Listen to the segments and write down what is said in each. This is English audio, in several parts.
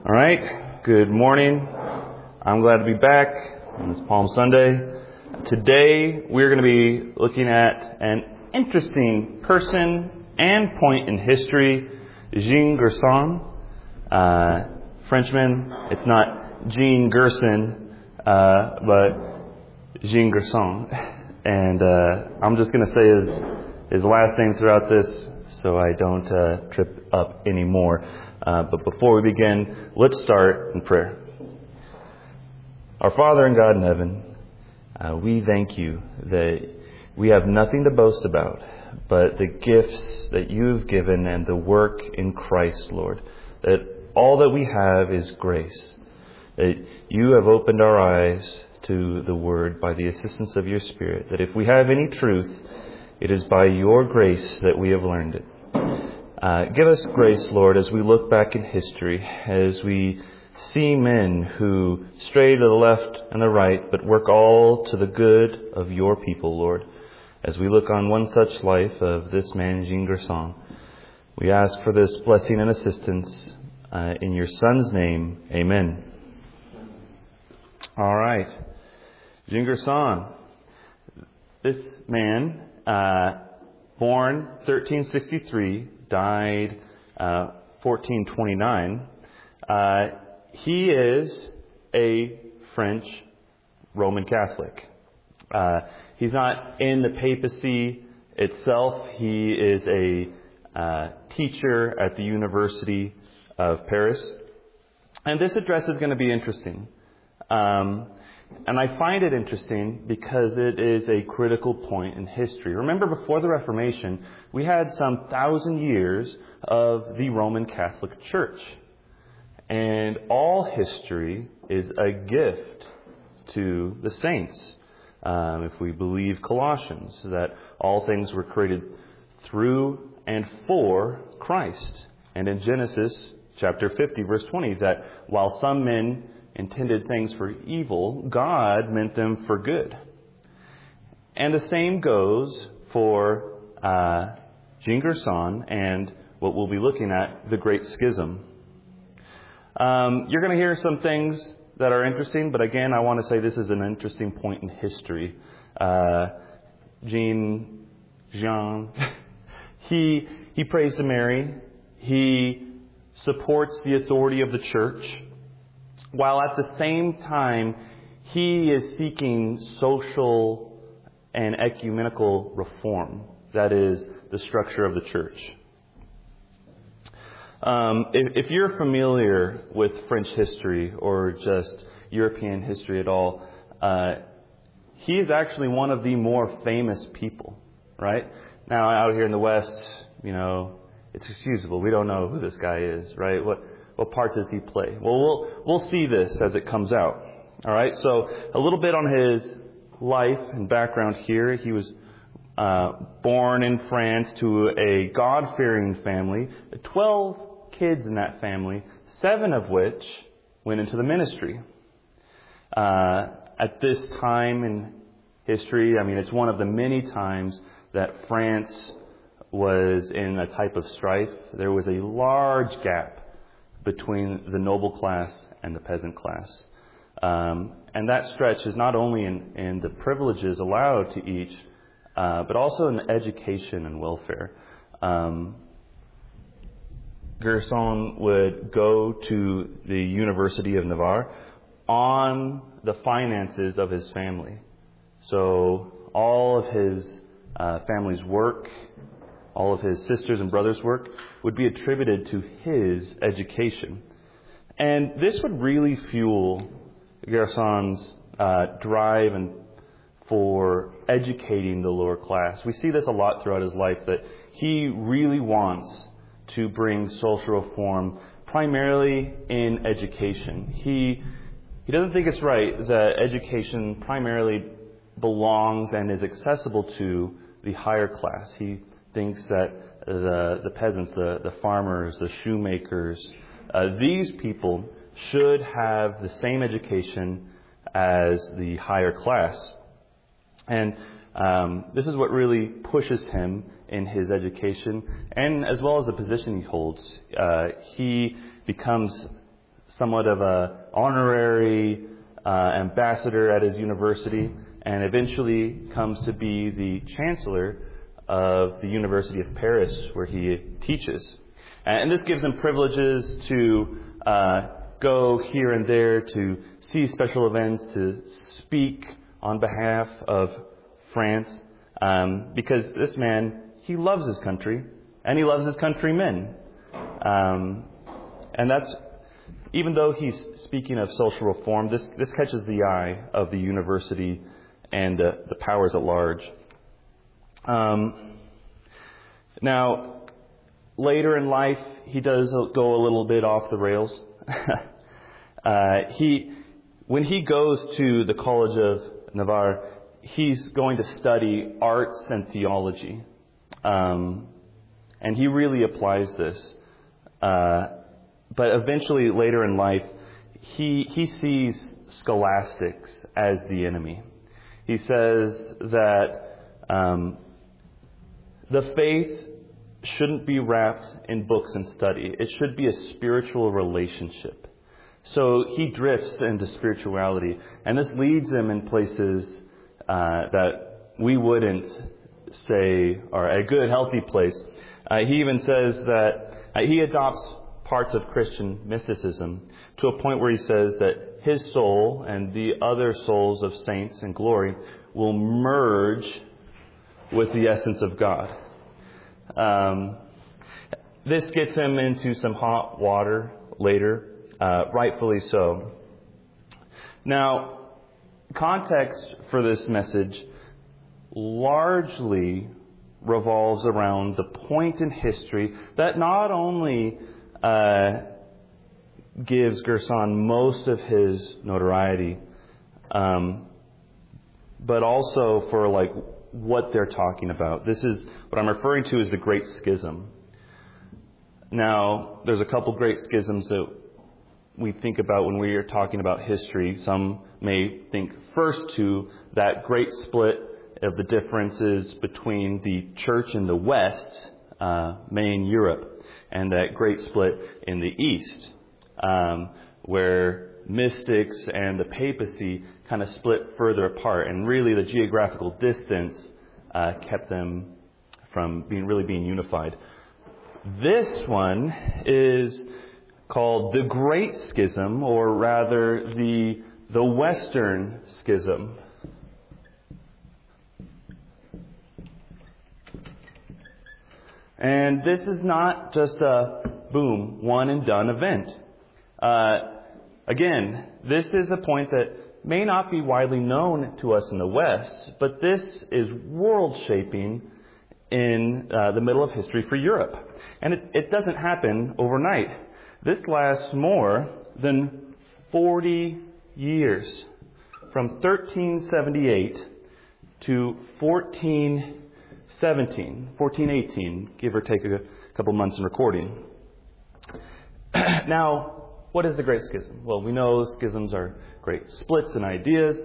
All right, good morning. I'm glad to be back on this Palm Sunday. Today we're going to be looking at an interesting person and point in history, Jean Gerson. Frenchman, it's not Jean Gerson, but Jean Gerson. And I'm just going to say his last name throughout this so I don't trip up anymore. But before we begin, let's start in prayer. Our Father and God in heaven, we thank you that we have nothing to boast about but the gifts that you've given and the work in Christ, Lord. That all that we have is grace. That you have opened our eyes to the Word by the assistance of your Spirit. That if we have any truth, it is by your grace that we have learned it. Give us grace, Lord, as we look back in history, as we see men who stray to the left and the right, but work all to the good of your people, Lord. As we look on one such life of this man, Jean Gerson, we ask for this blessing and assistance in your Son's name. Amen. All right. Jean Gerson. This man, born 1363, died 1429. He is a French Roman Catholic. He's not in the papacy itself. He is a teacher at the University of Paris. And this address is going to be interesting. And I find it interesting because it is a critical point in history. Remember, before the Reformation, we had some 1,000 years of the Roman Catholic Church. And all history is a gift to the saints. If we believe Colossians, that all things were created through and for Christ. And in Genesis chapter 50, verse 20, that while some men intended things for evil, God meant them for good. And the same goes for Jean Gerson and what we'll be looking at, the Great Schism. You're going to hear some things that are interesting, but again, I want to say this is an interesting point in history. Jean, he prays to Mary. He supports the authority of the church, while at the same time, he is seeking social and ecumenical reform. That is the structure of the church. If you're familiar with French history or just European history at all, he is actually one of the more famous people, right? Now, out here in the West, it's excusable. We don't know who this guy is, right? What part does he play? Well, we'll see this as it comes out. All right. So a little bit on his life and background here. He was born in France to a God-fearing family. 12 kids in that family, 7 of which went into the ministry. At this time in history, it's one of the many times that France was in a type of strife. There was a large gap between the noble class and the peasant class. And that stretch is not only in the privileges allowed to each, but also in education and welfare. Gerson would go to the University of Navarre on the finances of his family. So all of his family's work, all of his sisters and brothers' work would be attributed to his education. And this would really fuel Gerson's drive for educating the lower class. We see this a lot throughout his life, that he really wants to bring social reform primarily in education. He doesn't think it's right that education primarily belongs and is accessible to the higher class. He thinks that the peasants, the farmers, the shoemakers, these people should have the same education as the higher class. And this is what really pushes him in his education, and as well as the position he holds. He becomes somewhat of a honorary ambassador at his university, and eventually comes to be the chancellor of the University of Paris, where he teaches. And this gives him privileges to go here and there to see special events, to speak on behalf of France, because this man, he loves his country, and he loves his countrymen. And that's, even though he's speaking of social reform, this catches the eye of the university and the powers at large. Now, later in life, he does go a little bit off the rails. When he goes to the College of Navarre, he's going to study arts and theology. And he really applies this. But eventually, later in life, he sees scholastics as the enemy. He says that the faith shouldn't be wrapped in books and study. It should be a spiritual relationship. So he drifts into spirituality, and this leads him in places that we wouldn't say are a good, healthy place. He even says that he adopts parts of Christian mysticism to a point where he says that his soul and the other souls of saints in glory will merge with the essence of God. This gets him into some hot water later, rightfully so. Now, context for this message largely revolves around the point in history that not only gives Gerson most of his notoriety, but also for what they're talking about. This is what I'm referring to as the Great Schism. Now, there's a couple great schisms that we think about when we are talking about history. Some may think first to that great split of the differences between the church in the West, main Europe, and that great split in the East, where mystics and the papacy kind of split further apart, and really the geographical distance kept them from being unified. This one is called the Great Schism, or rather the Western Schism. And this is not just a boom, one and done event. Again, this is a point that may not be widely known to us in the West, but this is world-shaping in the middle of history for Europe. And it doesn't happen overnight. This lasts more than 40 years, from 1378 to 1418, give or take a couple months in recording. Now, what is the Great Schism? Well, we know schisms are great splits in ideas.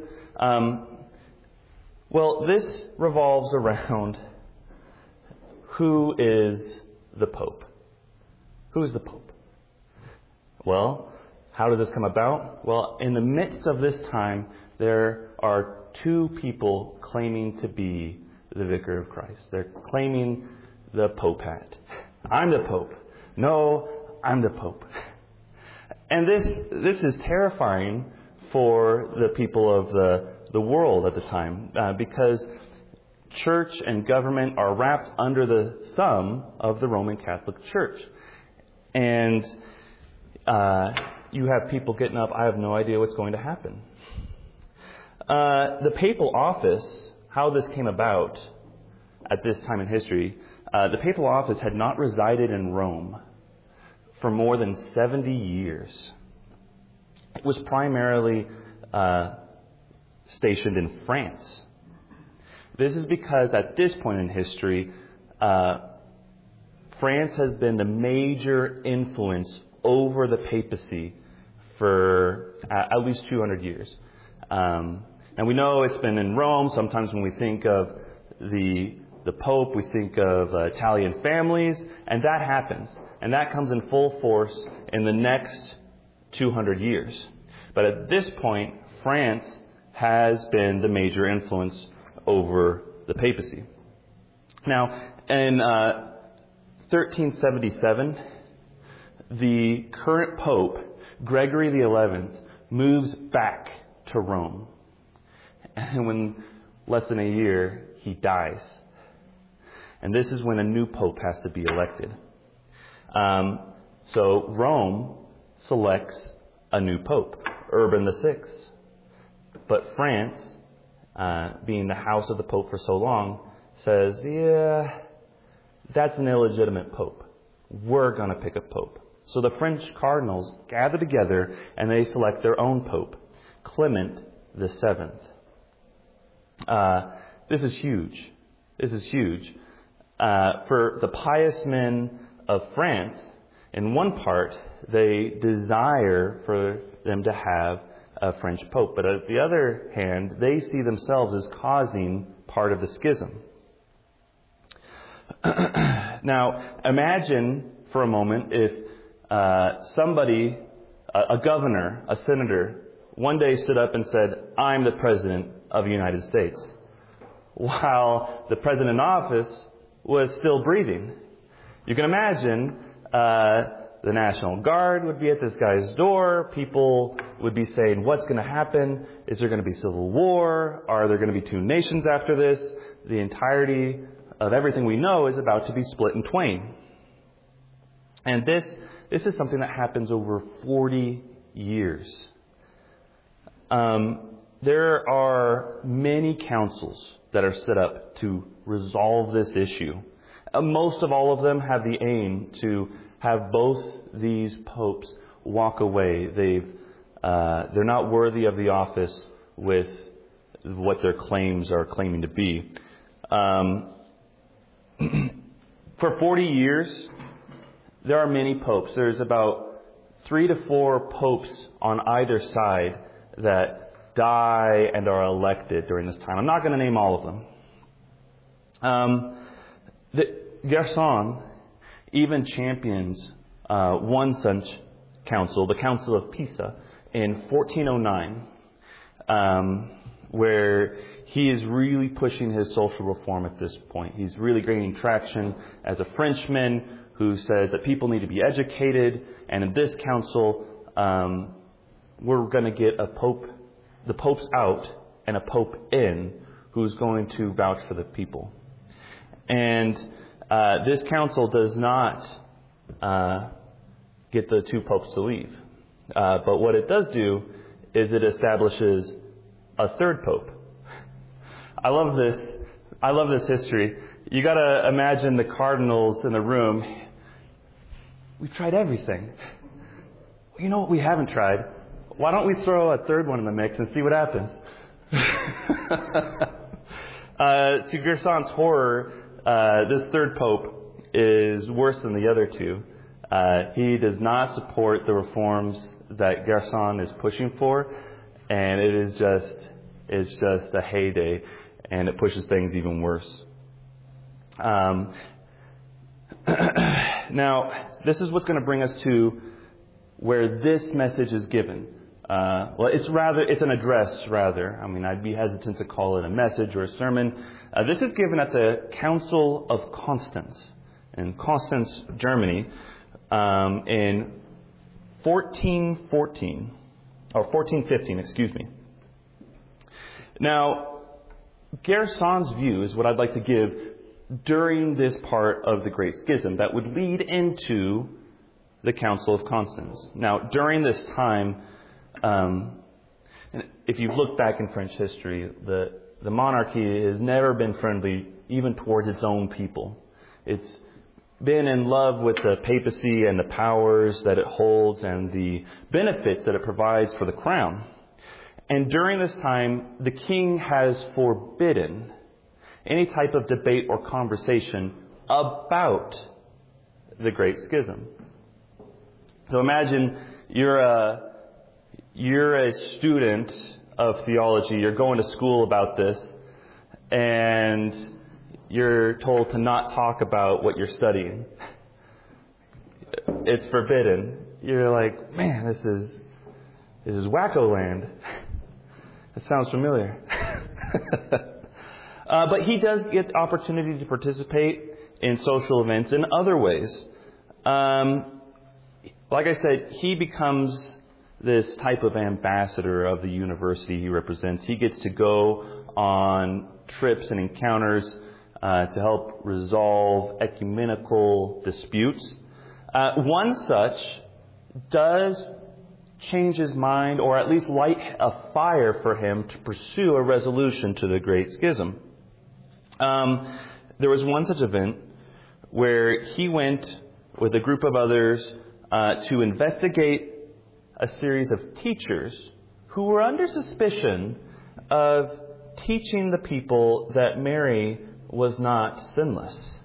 Well, this revolves around who is the Pope. Who is the Pope? Well, how does this come about? Well, in the midst of this time, there are two people claiming to be the Vicar of Christ. They're claiming the Popate. I'm the Pope. No, I'm the Pope. And this is terrifying for the people of the world at the time, because church and government are wrapped under the thumb of the Roman Catholic Church. And you have people getting up, I have no idea what's going to happen. The papal office, how this came about at this time in history, the papal office had not resided in Rome for more than 70 years. It was primarily stationed in France. This is because at this point in history, France has been the major influence over the papacy for at least 200 years. And we know it's been in Rome. Sometimes when we think of the Pope, we think of Italian families, and that happens. And that comes in full force in the next 200 years. But at this point, France has been the major influence over the papacy. Now, in 1377, the current Pope, Gregory XI, moves back to Rome. And in less than a year, he dies. And this is when a new Pope has to be elected. So Rome selects a new Pope, Urban VI. But France, being the house of the Pope for so long, says, yeah, that's an illegitimate Pope. We're going to pick a Pope. So the French cardinals gather together and they select their own Pope, Clement VII. This is huge. This is huge. For the pious men of France, in one part, they desire for them to have a French Pope. But on the other hand, they see themselves as causing part of the schism. Now, imagine for a moment if somebody, a governor, a senator, one day stood up and said, I'm the President of the United States, while the President in office was still breathing. You can imagine the National Guard would be at this guy's door. People would be saying, what's going to happen? Is there going to be civil war? Are there going to be two nations after this? The entirety of everything we know is about to be split in twain. And this is something that happens over 40 years. There are many councils that are set up to resolve this issue. Most of all of them have the aim to have both these popes walk away. They're not worthy of the office with what their claims are claiming to be. For 40 years, there are many popes. There's about 3 to 4 popes on either side that die and are elected during this time. I'm not going to name all of them. Gerson even champions one such council, the Council of Pisa, in 1409, where he is really pushing his social reform at this point. He's really gaining traction as a Frenchman who says that people need to be educated, and in this council, we're going to get a pope, the popes out and a pope in, who's going to vouch for the people. And this council does not get the 2 popes to leave. But what it does do is it establishes a 3rd pope. I love this history. You got to imagine the cardinals in the room. We've tried everything. You know what we haven't tried? Why don't we throw a 3rd one in the mix and see what happens? To Gerson's horror, this 3rd pope is worse than the other 2. He does not support the reforms that Gerson is pushing for, and it's just a heyday, and it pushes things even worse. Now, this is what's going to bring us to where this message is given. It's an address, rather. I mean, I'd be hesitant to call it a message or a sermon. This is given at the Council of Constance in Constance, Germany, in 1415, excuse me. Now, Gerson's view is what I'd like to give during this part of the Great Schism that would lead into the Council of Constance. Now, during this time, if you look back in French history, the monarchy has never been friendly even towards its own people. It's been in love with the papacy and the powers that it holds and the benefits that it provides for the crown. And during this time, the king has forbidden any type of debate or conversation about the Great Schism. So imagine you're a student of theology, you're going to school about this, and you're told to not talk about what you're studying. It's forbidden. you're like, man, this is wacko land. That sounds familiar. But he does get the opportunity to participate in social events in other ways. Like I said, he becomes this type of ambassador of the university he represents. He gets to go on trips and encounters to help resolve ecumenical disputes. One such does change his mind, or at least light a fire for him to pursue a resolution to the Great Schism. There was one such event where he went with a group of others to investigate a series of teachers who were under suspicion of teaching the people that Mary was not sinless.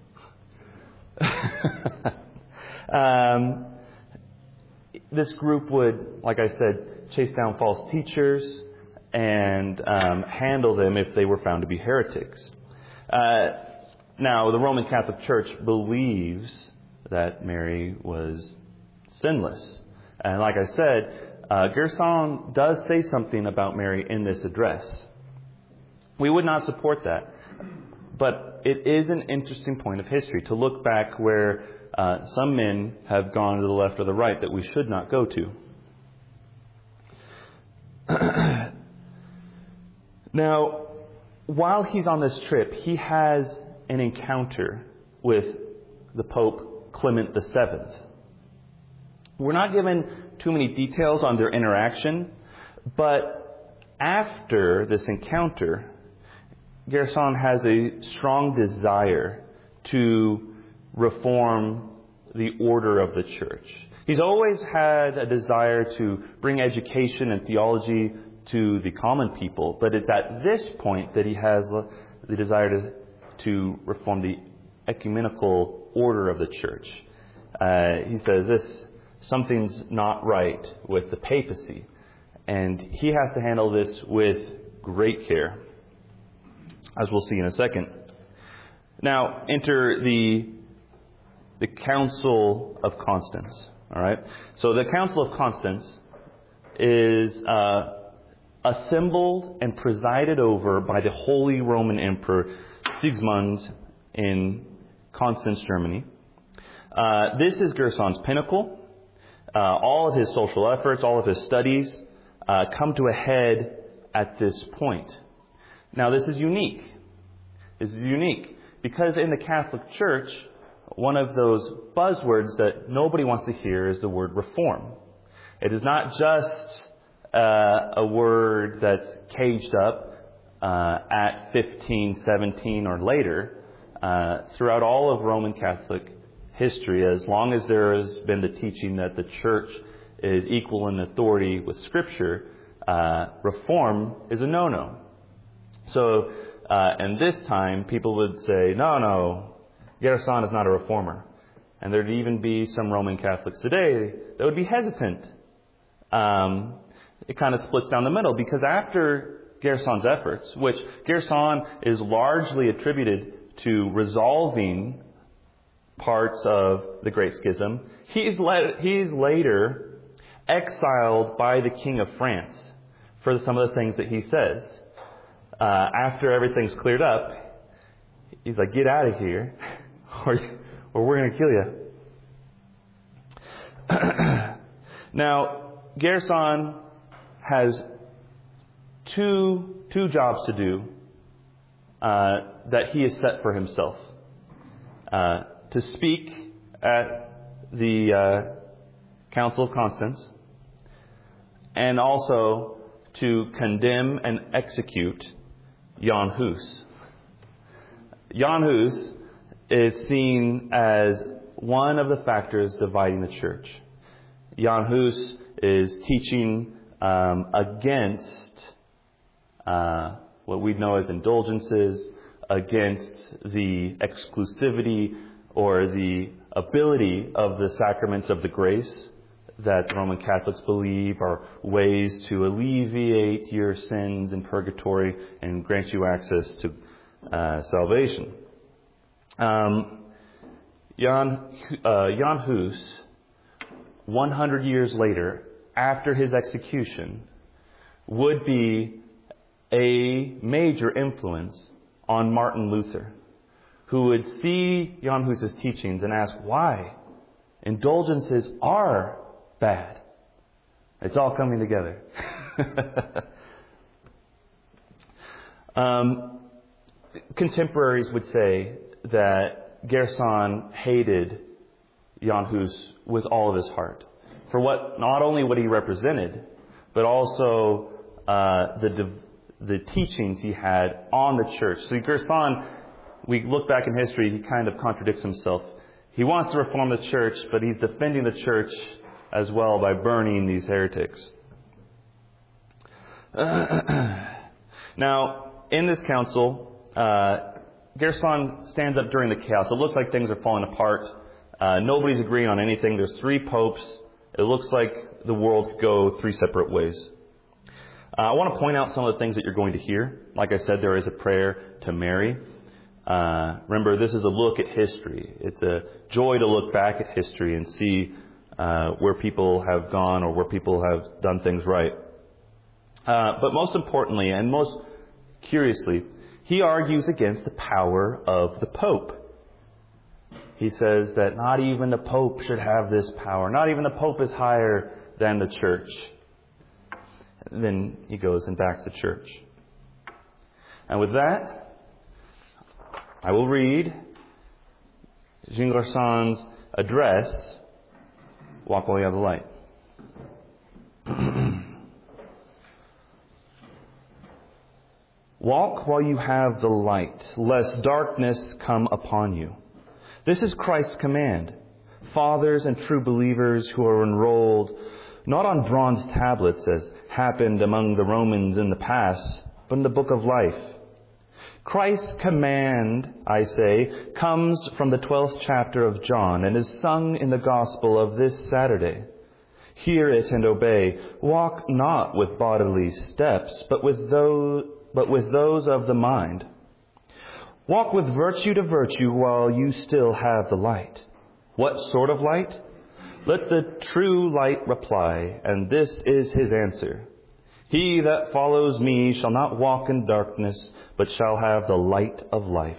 This group would, like I said, chase down false teachers and handle them if they were found to be heretics. Now, the Roman Catholic Church believes that Mary was sinless. And like I said, Gerson does say something about Mary in this address. We would not support that. But it is an interesting point of history to look back where some men have gone to the left or the right that we should not go to. Now, while he's on this trip, he has an encounter with the Pope Clement VII. We're not given too many details on their interaction, but after this encounter, Gerson has a strong desire to reform the order of the church. He's always had a desire to bring education and theology to the common people, but it's at this point that he has the desire to reform the ecumenical order of the church. He says something's not right with the papacy, and he has to handle this with great care, as we'll see in a second. Now, enter the Council of Constance. All right. So the Council of Constance is assembled and presided over by the Holy Roman Emperor Sigismund in Constance, Germany. This is Gerson's pinnacle. All of his social efforts, all of his studies come to a head at this point. Now, this is unique. This is unique because in the Catholic Church, one of those buzzwords that nobody wants to hear is the word reform. It is not just a word that's caged up at 1517 or later. Throughout all of Roman Catholic history, as long as there has been the teaching that the Church is equal in authority with Scripture, reform is a no-no. So, in this time, people would say, no, Gerson is not a reformer. And there'd even be some Roman Catholics today that would be hesitant. It kind of splits down the middle because after Gerson's efforts, which Gerson is largely attributed to resolving parts of the Great Schism, he's later exiled by the King of France for some of the things that he says. After everything's cleared up, he's like, get out of here, or we're going to kill you. Now, Gerson has two jobs to do that he has set for himself. To speak at the Council of Constance, and also to condemn and execute Jan Hus. Jan Hus is seen as one of the factors dividing the church. Jan Hus is teaching against what we know as indulgences, against the exclusivity or the ability of the sacraments of the grace that the Roman Catholics believe are ways to alleviate your sins in purgatory and grant you access to salvation. Jan Hus 100 years later, after his execution, would be a major influence on Martin Luther, who would see Jan Hus's teachings and ask why indulgences are bad. It's all coming together. Contemporaries would say that Gerson hated Jan Hus with all of his heart for what not only what he represented, but also the teachings he had on the church. So Gerson, we look back in history, he kind of contradicts himself. He wants to reform the church, but he's defending the church as well by burning these heretics. Now, in this council, Gerson stands up during the chaos. It looks like things are falling apart. Nobody's agreeing on anything. There's 3 popes. It looks like the world could go 3 separate ways. I want to point out some of the things that you're going to hear. Like I said, there is a prayer to Mary. Remember, this is a look at history. It's a joy to look back at history and see where people have gone or where people have done things right. But most importantly and most curiously, he argues against the power of the Pope. He says that not even the Pope should have this power. Not even the Pope is higher than the church. Then he goes and backs the church. And with that, I will read Jean Gerson's address, Walk While You Have the Light. Walk while you have the light, lest darkness come upon you. This is Christ's command. Fathers and true believers who are enrolled, not on bronze tablets as happened among the Romans in the past, but in the book of life. Christ's command, I say, comes from the 12th chapter of John and is sung in the gospel of this Saturday. Hear it and obey. Walk not with bodily steps, but with those of the mind. Walk with virtue to virtue while you still have the light. What sort of light? Let the true light reply, and this is his answer. He that follows me shall not walk in darkness, but shall have the light of life.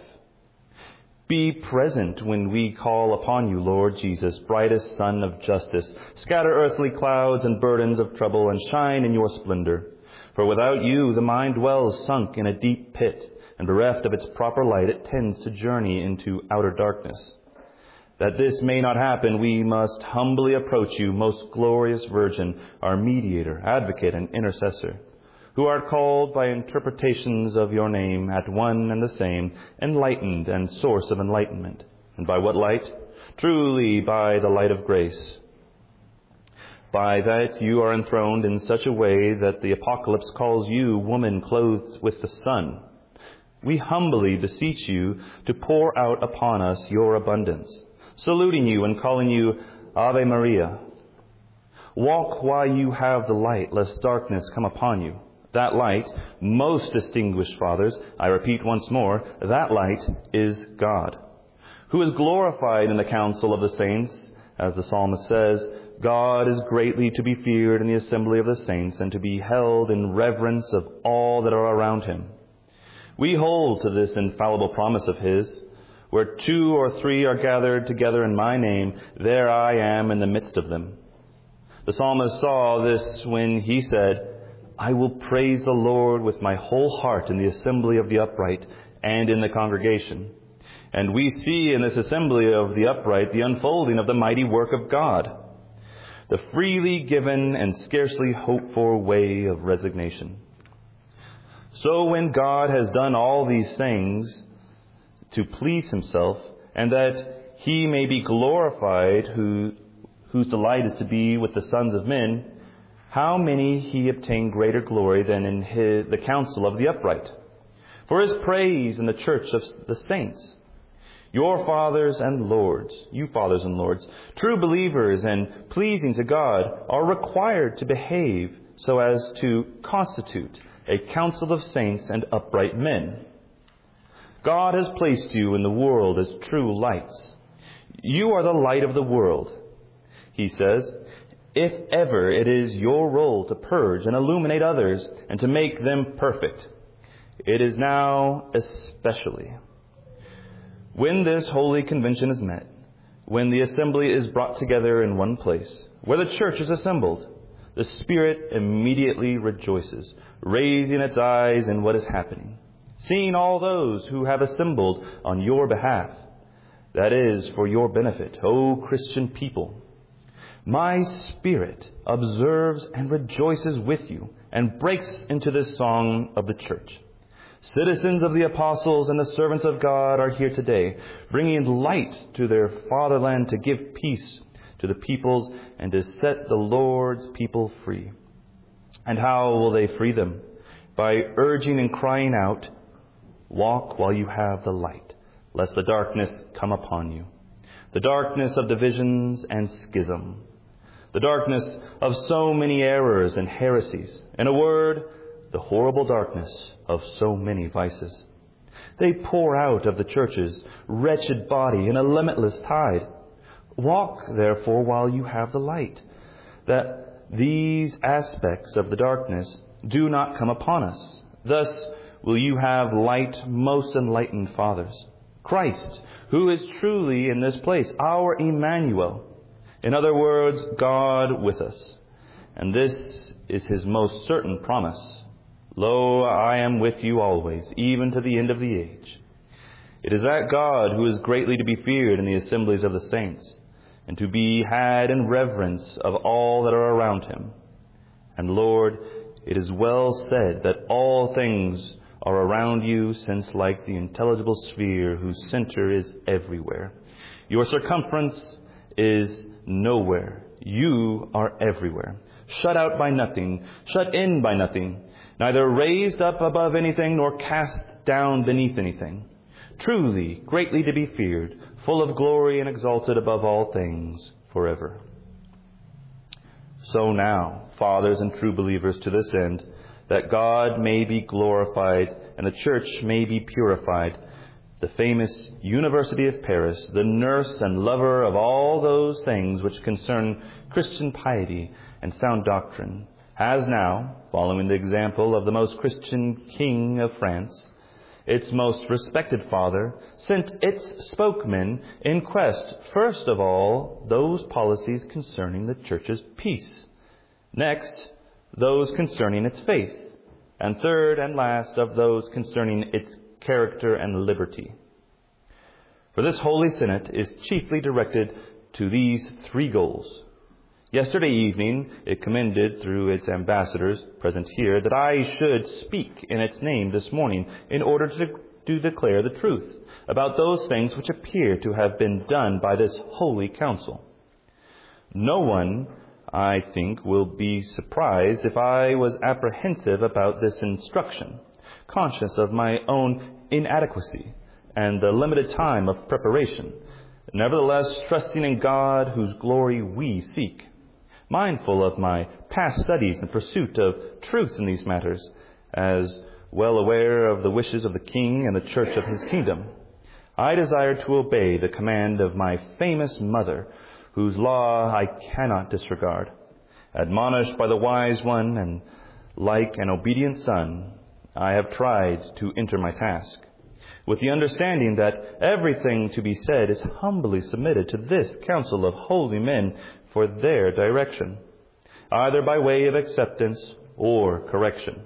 Be present when we call upon you, Lord Jesus, brightest Sun of justice. Scatter earthly clouds and burdens of trouble, and shine in your splendor. For without you the mind dwells sunk in a deep pit, and bereft of its proper light it tends to journey into outer darkness. That this may not happen, we must humbly approach you, most glorious Virgin, our mediator, advocate, and intercessor, who art called by interpretations of your name at one and the same, enlightened and source of enlightenment. And by what light? Truly by the light of grace. By that you are enthroned in such a way that the Apocalypse calls you woman clothed with the sun. We humbly beseech you to pour out upon us your abundance, saluting you and calling you Ave Maria. Walk while you have the light, lest darkness come upon you. That light, most distinguished fathers, I repeat once more, that light is God, who is glorified in the council of the saints. As the psalmist says, God is greatly to be feared in the assembly of the saints and to be held in reverence of all that are around him. We hold to this infallible promise of his, where 2 or 3 are gathered together in my name, there I am in the midst of them. The psalmist saw this when he said, I will praise the Lord with my whole heart in the assembly of the upright and in the congregation. And we see in this assembly of the upright the unfolding of the mighty work of God, the freely given and scarcely hoped for way of resignation. So when God has done all these things to please himself, and that he may be glorified, whose delight is to be with the sons of men, how many he obtained greater glory than in the council of the upright? For his praise in the church of the saints. You fathers and lords, true believers and pleasing to God, are required to behave so as to constitute a council of saints and upright men. God has placed you in the world as true lights. You are the light of the world. He says, if ever it is your role to purge and illuminate others and to make them perfect, it is now especially. When this holy convention is met, when the assembly is brought together in one place, where the church is assembled, the Spirit immediately rejoices, raising its eyes in what is happening, seeing all those who have assembled on your behalf. That is for your benefit, O Christian people. My spirit observes and rejoices with you and breaks into this song of the church. Citizens of the apostles and the servants of God are here today, bringing light to their fatherland to give peace to the peoples and to set the Lord's people free. And how will they free them? By urging and crying out, walk while you have the light, lest the darkness come upon you. The darkness of divisions and schism. The darkness of so many errors and heresies. In a word, the horrible darkness of so many vices. They pour out of the church's wretched body in a limitless tide. Walk, therefore, while you have the light, that these aspects of the darkness do not come upon us. Thus will you have light, most enlightened fathers. Christ, who is truly in this place, our Emmanuel. In other words, God with us. And this is his most certain promise. Lo, I am with you always, even to the end of the age. It is that God who is greatly to be feared in the assemblies of the saints, and to be had in reverence of all that are around him. And Lord, it is well said that all things are around you, since like the intelligible sphere whose center is everywhere, your circumference is nowhere. You are everywhere, shut out by nothing, shut in by nothing, neither raised up above anything nor cast down beneath anything. Truly, greatly to be feared, full of glory and exalted above all things forever. So now, fathers and true believers, to this end, that God may be glorified and the church may be purified, the famous University of Paris, the nurse and lover of all those things which concern Christian piety and sound doctrine, has now, following the example of the most Christian king of France, its most respected father, sent its spokesmen in quest, first of all, those policies concerning the church's peace, next, those concerning its faith, and third and last of those concerning its character and liberty. For this Holy Synod is chiefly directed to these three goals. Yesterday evening, it commended through its ambassadors present here that I should speak in its name this morning in order to declare the truth about those things which appear to have been done by this holy council. No one, I think, will be surprised if I was apprehensive about this instruction, conscious of my own inadequacy and the limited time of preparation, nevertheless trusting in God whose glory we seek. Mindful of my past studies and pursuit of truth in these matters, as well aware of the wishes of the King and the Church of his kingdom, I desire to obey the command of my famous mother, whose law I cannot disregard. Admonished by the wise one and like an obedient son, I have tried to enter my task, with the understanding that everything to be said is humbly submitted to this council of holy men for their direction, either by way of acceptance or correction.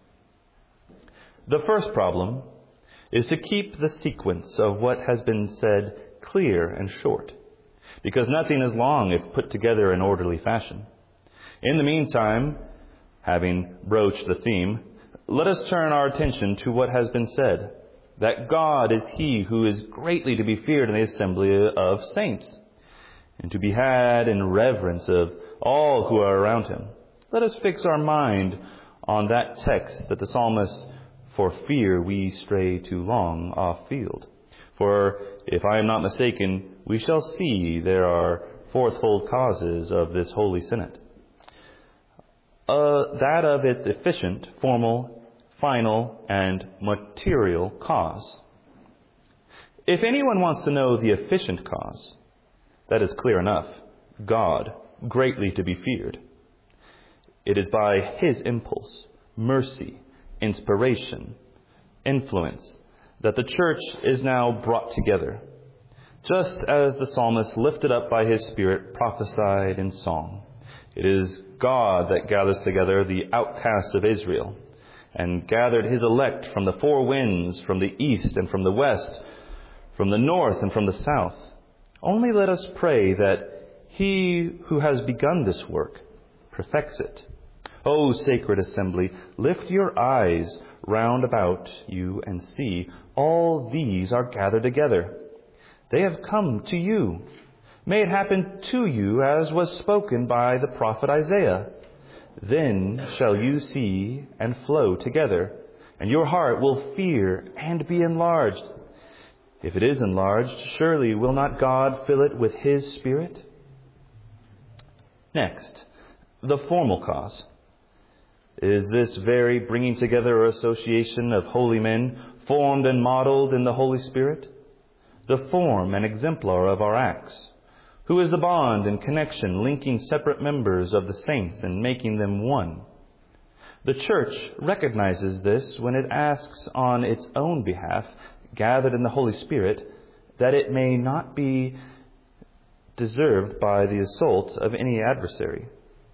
The first problem is to keep the sequence of what has been said clear and short, because nothing is long if put together in orderly fashion. In the meantime, having broached the theme, let us turn our attention to what has been said, that God is He who is greatly to be feared in the assembly of saints, and to be had in reverence of all who are around Him. Let us fix our mind on that text that the psalmist, for fear we stray too long off field. For if I am not mistaken, we shall see there are fourfold causes of this holy synod. That of its efficient, formal, final, and material cause. If anyone wants to know the efficient cause, that is clear enough. God greatly to be feared. It is by His impulse, mercy, inspiration, influence, that the church is now brought together, just as the psalmist, lifted up by his Spirit, prophesied in song. It is God that gathers together the outcasts of Israel, and gathered His elect from the four winds, from the east and from the west, from the north and from the south. Only let us pray that He who has begun this work perfects it. O sacred assembly, lift your eyes round about you and see, all these are gathered together. They have come to you. May it happen to you as was spoken by the prophet Isaiah. Then shall you see and flow together, and your heart will fear and be enlarged. If it is enlarged, surely will not God fill it with His Spirit? Next, the formal cause. Is this very bringing together or association of holy men formed and modeled in the Holy Spirit? The form and exemplar of our acts. Who is the bond and connection linking separate members of the saints and making them one? The church recognizes this when it asks on its own behalf, gathered in the Holy Spirit, that it may not be deserved by the assault of any adversary.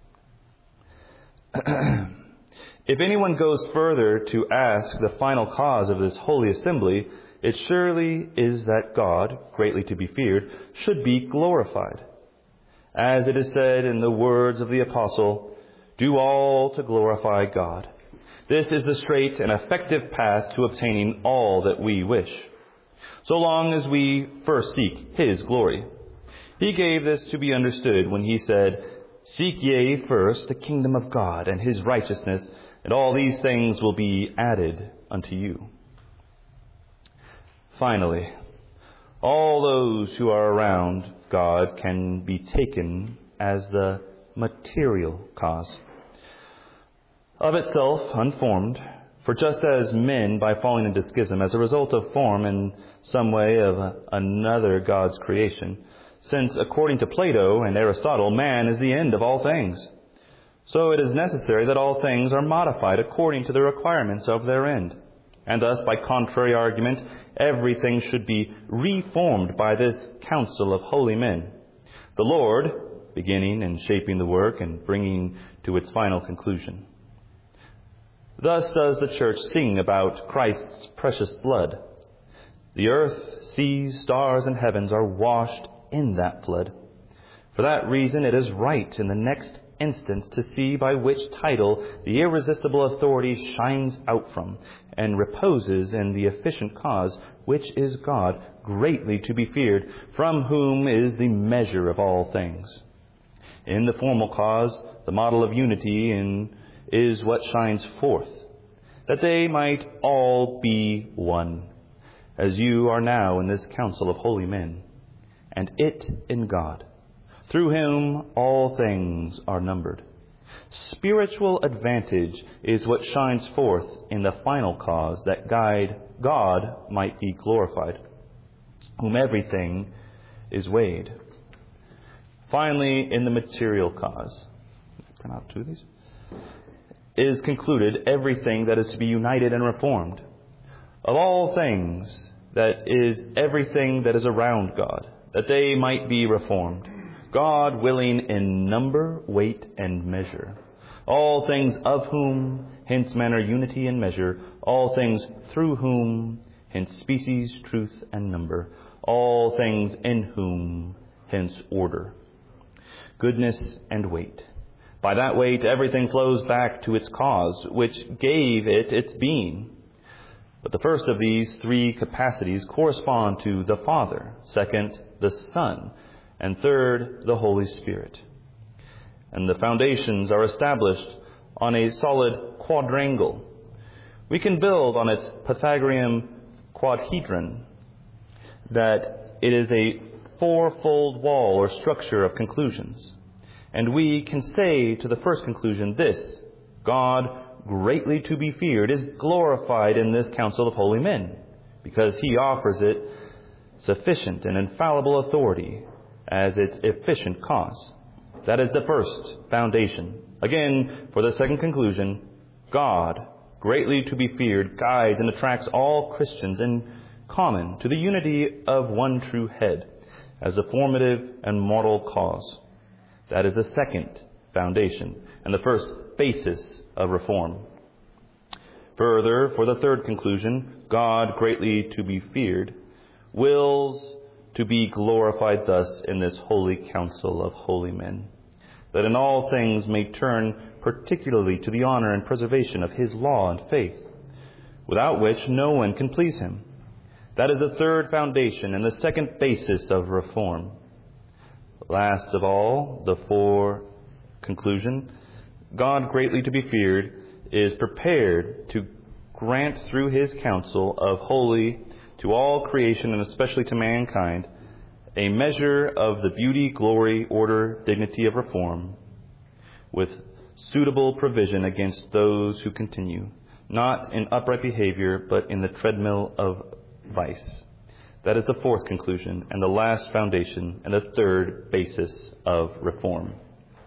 If anyone goes further to ask the final cause of this holy assembly, it surely is that God, greatly to be feared, should be glorified. As it is said in the words of the apostle, do all to glorify God. This is the straight and effective path to obtaining all that we wish, so long as we first seek His glory. He gave this to be understood when He said, seek ye first the kingdom of God and His righteousness, and all these things will be added unto you. Finally, all those who are around God can be taken as the material cause. Of itself, unformed, for just as men, by falling into schism, as a result of form in some way of another God's creation, since according to Plato and Aristotle, man is the end of all things, so it is necessary that all things are modified according to the requirements of their end. And thus, by contrary argument, everything should be reformed by this council of holy men. The Lord beginning and shaping the work and bringing to its final conclusion. Thus does the church sing about Christ's precious blood. The earth, seas, stars, and heavens are washed in that flood. For that reason, it is right in the next instance to see by which title the irresistible authority shines out from and reposes in the efficient cause, which is God, greatly to be feared, from whom is the measure of all things. In the formal cause, the model of unity is what shines forth, that they might all be one, as you are now in this council of holy men, and it in God, through whom all things are numbered. Spiritual advantage is what shines forth in the final cause, that God might be glorified, whom everything is weighed. Finally, in the material cause, print out two of these, is concluded everything that is to be united and reformed. Of all things, that is everything that is around God, that they might be reformed, God willing in number, weight, and measure. All things of whom, hence manner, unity, and measure. All things through whom, hence species, truth, and number. All things in whom, hence order, goodness, and weight. By that weight, everything flows back to its cause, which gave it its being. But the first of these three capacities correspond to the Father, second, the Son, and third, the Holy Spirit. And the foundations are established on a solid quadrangle. We can build on its Pythagorean quadhedron, that it is a fourfold wall or structure of conclusions. And we can say to the first conclusion this: God, greatly to be feared, is glorified in this council of holy men, because He offers it sufficient and infallible authority as its efficient cause. That is the first foundation. Again, for the second conclusion, God, greatly to be feared, guides and attracts all Christians in common to the unity of one true head as the formative and moral cause. That is the second foundation and the first basis of reform. Further, for the third conclusion, God, greatly to be feared, wills to be glorified thus in this holy council of holy men, that in all things may turn particularly to the honor and preservation of his law and faith, without which no one can please him. That is the third foundation and the second basis of reform. Last of all, the fourth conclusion, God, greatly to be feared, is prepared to grant through his counsel of holy to all creation, and especially to mankind, a measure of the beauty, glory, order, dignity of reform, with suitable provision against those who continue, not in upright behavior, but in the treadmill of vice. That is the fourth conclusion, and the last foundation, and the third basis of reform.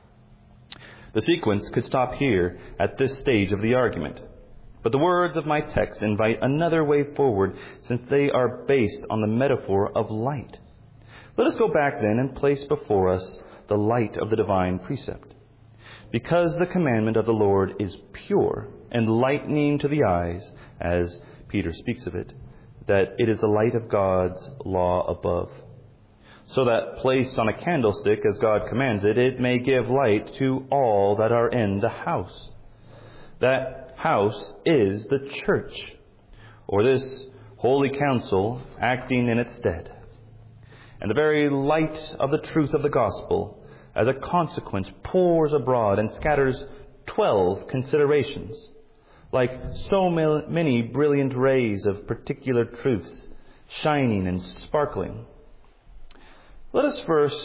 The sequence could stop here at this stage of the argument. But the words of my text invite another way forward, since they are based on the metaphor of light. Let us go back then and place before us the light of the divine precept. Because the commandment of the Lord is pure and lightening to the eyes, as Peter speaks of it, that it is the light of God's law above. So that placed on a candlestick, as God commands it, it may give light to all that are in the house. That house is the church, or this holy council acting in its stead. And the very light of the truth of the gospel, as a consequence, pours abroad and scatters 12 considerations, like so many brilliant rays of particular truths, shining and sparkling. Let us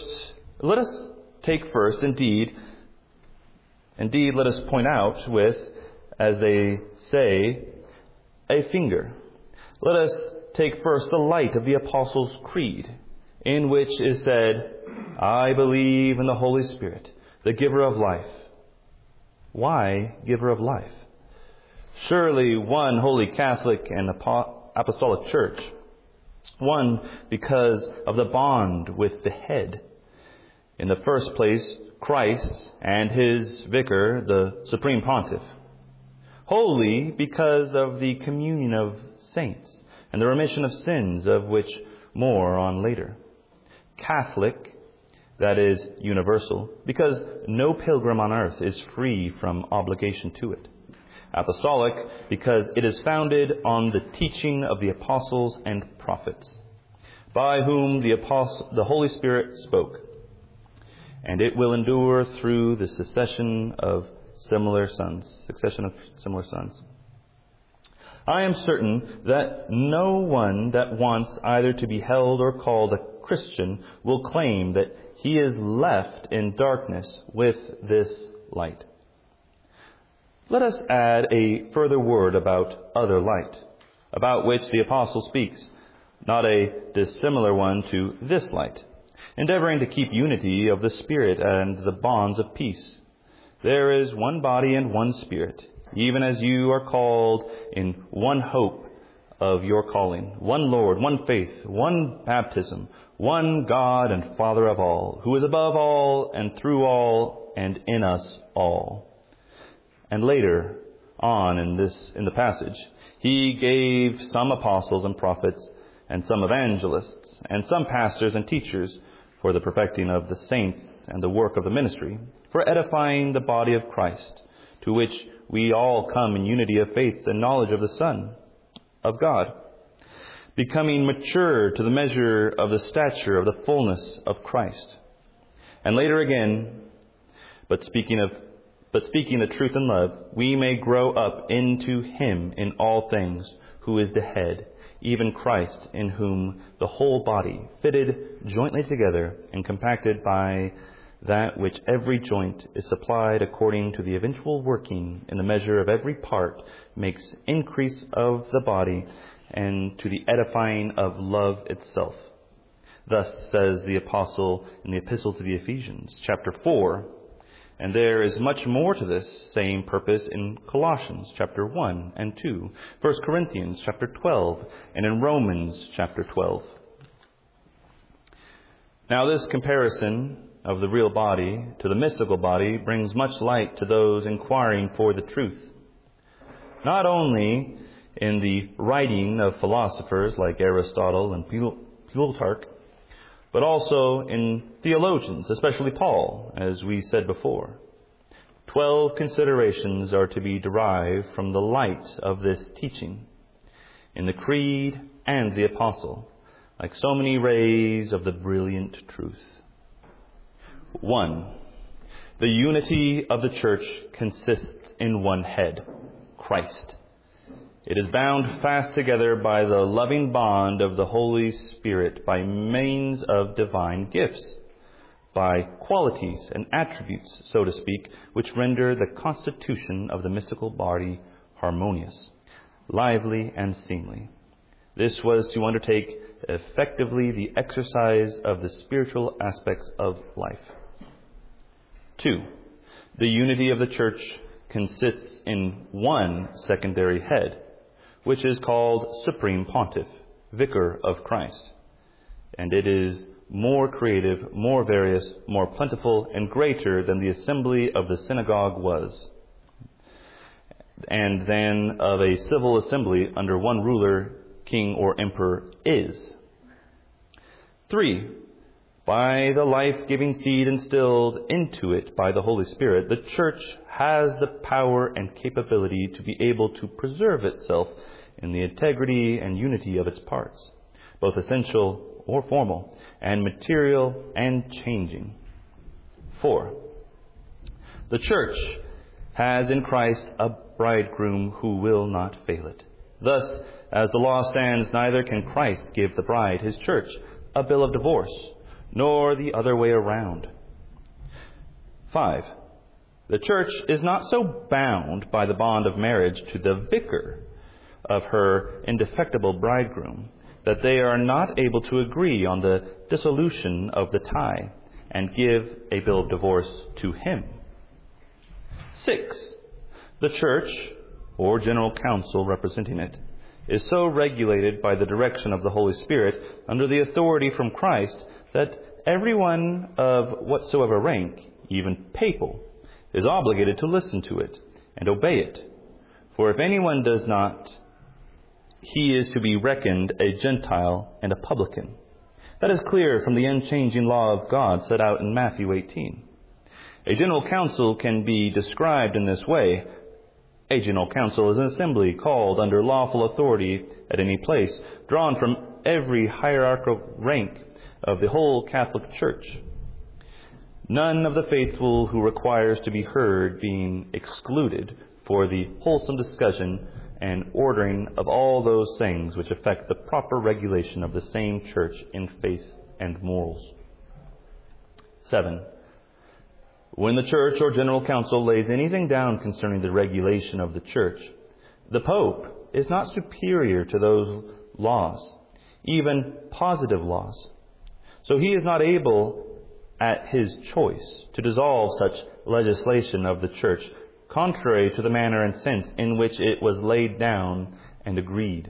take first, indeed, let us point out with, as they say, a finger. Let us take first the light of the Apostles' Creed, in which is said, I believe in the Holy Spirit, the giver of life. Why giver of life? Surely one holy Catholic and Apostolic Church. One, because of the bond with the head. In the first place, Christ and his vicar, the Supreme Pontiff. Holy, because of the communion of saints and the remission of sins, of which more on later. Catholic, that is universal, because no pilgrim on earth is free from obligation to it. Apostolic, because it is founded on the teaching of the apostles and prophets, by whom the Holy Spirit spoke. And it will endure through the succession of similar sons. I am certain that no one that wants either to be held or called a Christian will claim that he is left in darkness with this light. Let us add a further word about other light, about which the apostle speaks, not a dissimilar one to this light, endeavoring to keep unity of the Spirit and the bonds of peace. There is one body and one Spirit, even as you are called in one hope of your calling, one Lord, one faith, one baptism, one God and Father of all, who is above all and through all and in us all. And later on in the passage, he gave some apostles and prophets, and some evangelists, and some pastors and teachers, for the perfecting of the saints and the work of the ministry, for edifying the body of Christ, to which we all come in unity of faith and knowledge of the Son of God, becoming mature to the measure of the stature of the fullness of Christ. And later again, but speaking the truth in love, we may grow up into him in all things, who is the head, even Christ, in whom the whole body, fitted jointly together and compacted by that which every joint is supplied according to the eventual working in the measure of every part, makes increase of the body and to the edifying of love itself. Thus says the apostle in the epistle to the Ephesians, chapter 4. And there is much more to this same purpose in Colossians chapter 1 and 2, 1 Corinthians chapter 12, and in Romans chapter 12. Now this comparison of the real body to the mystical body brings much light to those inquiring for the truth. Not only in the writing of philosophers like Aristotle and Plutarch, but also in theologians, especially Paul, as we said before. 12 considerations are to be derived from the light of this teaching in the creed and the apostle, like so many rays of the brilliant truth. 1. The unity of the church consists in one head, Christ. It is bound fast together by the loving bond of the Holy Spirit by means of divine gifts, by qualities and attributes, so to speak, which render the constitution of the mystical body harmonious, lively, and seemly. This was to undertake effectively the exercise of the spiritual aspects of life. 2. The unity of the church consists in one secondary head, which is called Supreme Pontiff, Vicar of Christ. And it is more creative, more various, more plentiful, and greater than the assembly of the synagogue was, and than of a civil assembly under one ruler, king, or emperor is. 3. By the life-giving seed instilled into it by the Holy Spirit, the church has the power and capability to be able to preserve itself in the integrity and unity of its parts, both essential or formal, and material and changing. 4. The church has in Christ a bridegroom who will not fail it. Thus, as the law stands, neither can Christ give the bride, his church, a bill of divorce, nor the other way around. 5. The church is not so bound by the bond of marriage to the vicar of her indefectible bridegroom that they are not able to agree on the dissolution of the tie and give a bill of divorce to him. 6. The church, or general council representing it, is so regulated by the direction of the Holy Spirit under the authority from Christ that everyone of whatsoever rank, even papal, is obligated to listen to it and obey it. For if anyone does not, he is to be reckoned a Gentile and a publican. That is clear from the unchanging law of God set out in Matthew 18. A general council can be described in this way. A general council is an assembly called under lawful authority at any place, drawn from every hierarchical rank of the whole Catholic Church. None of the faithful who requires to be heard being excluded for the wholesome discussion and ordering of all those things which affect the proper regulation of the same church in faith and morals. 7. When the church or general council lays anything down concerning the regulation of the church, the Pope is not superior to those laws, even positive laws. So he is not able, at his choice, to dissolve such legislation of the church, contrary to the manner and sense in which it was laid down and agreed.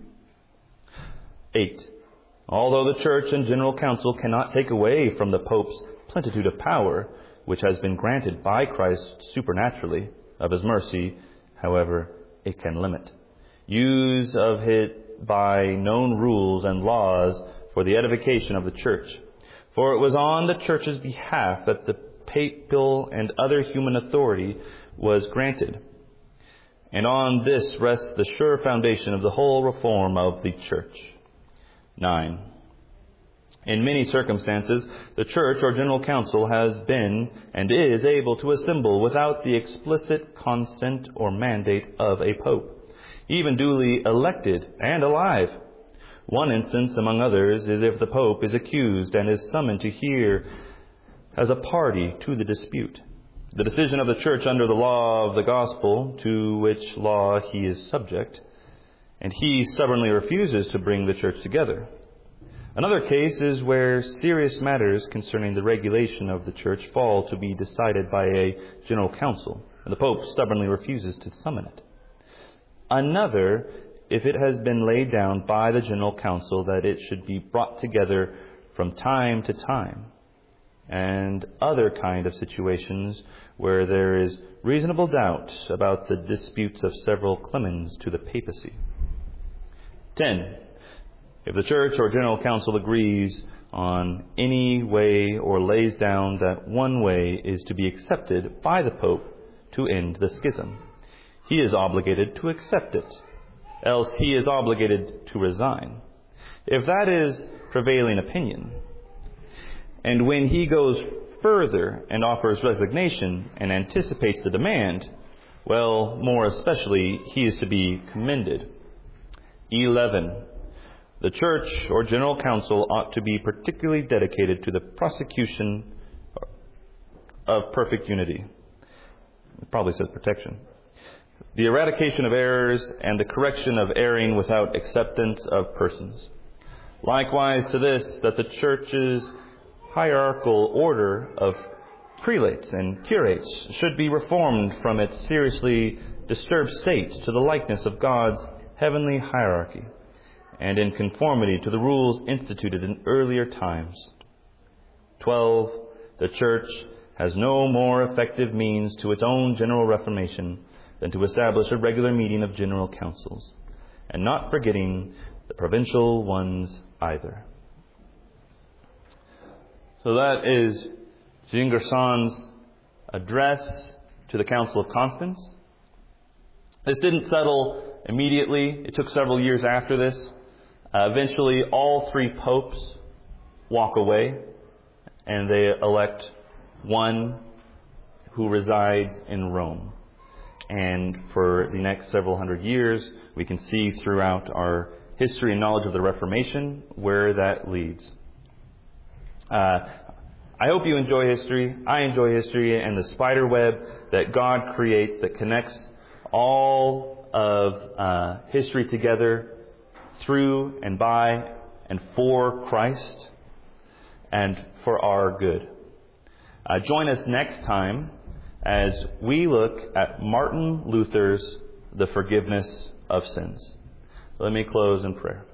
8. Although the church and general council cannot take away from the Pope's plenitude of power, which has been granted by Christ supernaturally of his mercy, however, it can limit use of it by known rules and laws for the edification of the church. For it was on the church's behalf that the papal and other human authority was granted. And on this rests the sure foundation of the whole reform of the church. 9. In many circumstances, the church or general council has been and is able to assemble without the explicit consent or mandate of a pope, even duly elected and alive. One instance, among others, is if the pope is accused and is summoned to hear as a party to the dispute the decision of the church under the law of the gospel, to which law he is subject, and he stubbornly refuses to bring the church together. Another case is where serious matters concerning the regulation of the church fall to be decided by a general council, and the Pope stubbornly refuses to summon it. Another, if it has been laid down by the general council that it should be brought together from time to time, and other kind of situations where there is reasonable doubt about the disputes of several clemens to the papacy. 10. If the church or general council agrees on any way or lays down that one way is to be accepted by the Pope to end the schism, he is obligated to accept it, else he is obligated to resign. If that is prevailing opinion, and when he goes further and offers resignation and anticipates the demand, well, more especially, he is to be commended. 11. The church or general council ought to be particularly dedicated to the prosecution of perfect unity. It probably says protection. The eradication of errors and the correction of erring without acceptance of persons. Likewise to this, that the church's hierarchical order of prelates and curates should be reformed from its seriously disturbed state to the likeness of God's heavenly hierarchy, and in conformity to the rules instituted in earlier times. 12. The church has no more effective means to its own general reformation than to establish a regular meeting of general councils, and not forgetting the provincial ones either. So that is Jean Gerson's address to the Council of Constance. This didn't settle immediately. It took several years after this. Eventually, all three popes walk away, and they elect one who resides in Rome. And for the next several hundred years, we can see throughout our history and knowledge of the Reformation where that leads. I hope you enjoy history. I enjoy history and the spider web that God creates that connects all of history together through and by and for Christ and for our good. Join us next time as we look at Martin Luther's The Forgiveness of Sins. Let me close in prayer.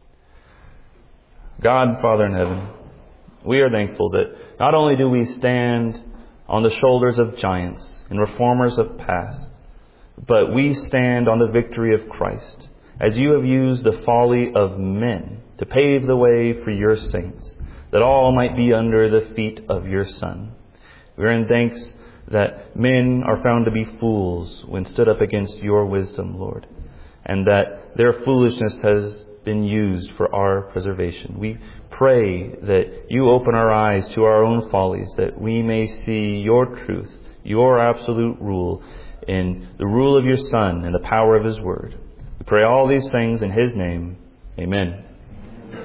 God, Father in heaven, we are thankful that not only do we stand on the shoulders of giants and reformers of past, but we stand on the victory of Christ, as you have used the folly of men to pave the way for your saints, that all might be under the feet of your Son. We are in thanks that men are found to be fools when stood up against your wisdom, Lord, and that their foolishness has been used for our preservation. We pray that you open our eyes to our own follies, that we may see your truth, your absolute rule, in the rule of your Son and the power of his word. We pray all these things in his name. Amen.